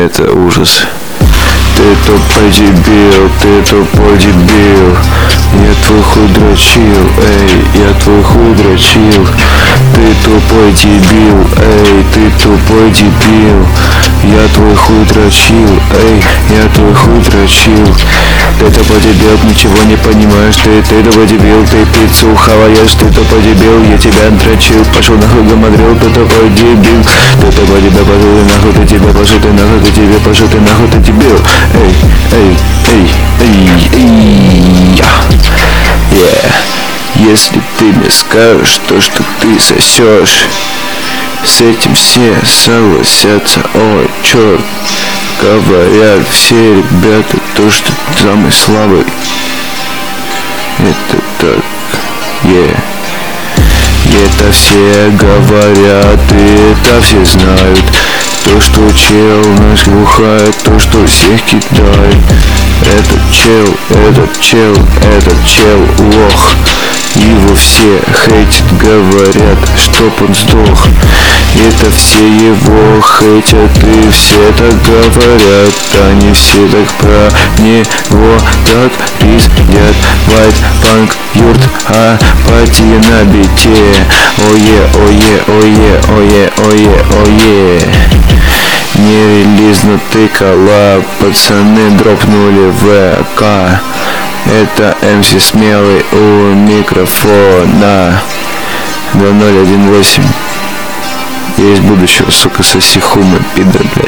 это ужас. Ты тупой дебил, ты тупой дебил. Я твой хуй дрочил, эй, я твой хуй дрочил. Ты тупой дебил, эй, ты тупой дебил. Я твой хуй дрочил, эй, я твой хуй дрочил. Ты тупой дебил, ничего не понимаешь, ты тупой дебил. Ты пиццу хаваешь, ты тупой дебил. Я тебя дрочил, пошел нахуй гамадрил, ты тупой дебил. Ты тупой дебил, пошел ты нахуй, ты тебе, пошел ты нахуй, ты тебе, пошел ты нахуй, ты дебил. Эй, эй, эй, эй, эй, Если ты мне скажешь то, что ты сосешь, с этим все согласятся. Ой, черт, говорят все ребята то, что ты самый слабый. Это так, Это все говорят, и это все знают. То, что чел наш глухает, то, что всех кидает. Этот чел лох. Его все хейтят, говорят, чтоб он сдох. Это все его хейтят, и все так говорят. Они все так про него так пиздят. White панк, юрт, апатия на бите. Ое. Не релизнутый коллаб, пацаны дропнули ВК. Это МС Смелый у микрофона 2018. Есть будущего, сука, соси хуй, пидор, блядь.